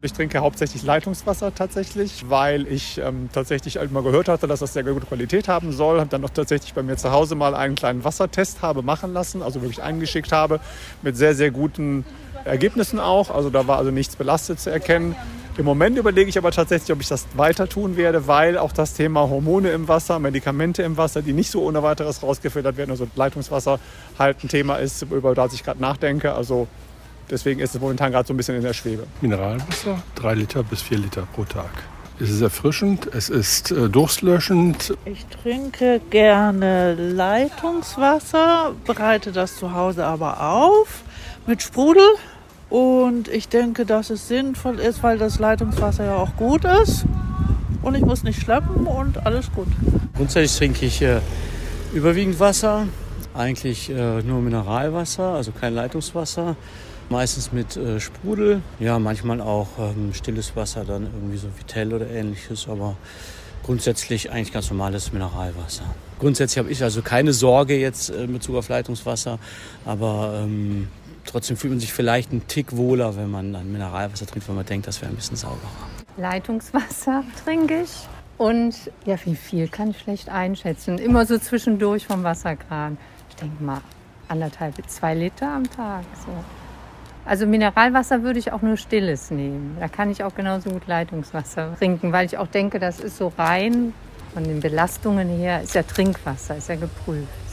Ich trinke hauptsächlich Leitungswasser tatsächlich, weil ich tatsächlich mal gehört hatte, dass das sehr gute Qualität haben soll. Habe dann auch tatsächlich bei mir zu Hause mal einen kleinen Wassertest habe machen lassen, also wirklich eingeschickt habe, mit sehr, sehr guten Ergebnissen auch. Also da war also nichts belastet zu erkennen. Im Moment überlege ich aber tatsächlich, ob ich das weiter tun werde, weil auch das Thema Hormone im Wasser, Medikamente im Wasser, die nicht so ohne weiteres rausgefiltert werden, also Leitungswasser halt ein Thema ist, über das ich gerade nachdenke. Also deswegen ist es momentan gerade so ein bisschen in der Schwebe. Mineralwasser, 3 Liter bis 4 Liter pro Tag. Es ist erfrischend, es ist durstlöschend. Ich trinke gerne Leitungswasser, bereite das zu Hause aber auf mit Sprudel. Und ich denke, dass es sinnvoll ist, weil das Leitungswasser ja auch gut ist. Und ich muss nicht schleppen und alles gut. Grundsätzlich trinke ich überwiegend Wasser, eigentlich nur Mineralwasser, also kein Leitungswasser. Meistens mit Sprudel, ja manchmal auch stilles Wasser, dann irgendwie so Vitell oder ähnliches, aber grundsätzlich eigentlich ganz normales Mineralwasser. Grundsätzlich habe ich also keine Sorge jetzt in Bezug auf Leitungswasser, aber trotzdem fühlt man sich vielleicht einen Tick wohler, wenn man dann Mineralwasser trinkt, weil man denkt, das wäre ein bisschen sauberer. Leitungswasser trinke ich und ja, wie viel kann ich schlecht einschätzen. Immer so zwischendurch vom Wasserkran. Ich denke mal 1,5 bis 2 Liter am Tag. So. Also Mineralwasser würde ich auch nur stilles nehmen. Da kann ich auch genauso gut Leitungswasser trinken, weil ich auch denke, das ist so rein von den Belastungen her, ist ja Trinkwasser, ist ja geprüft.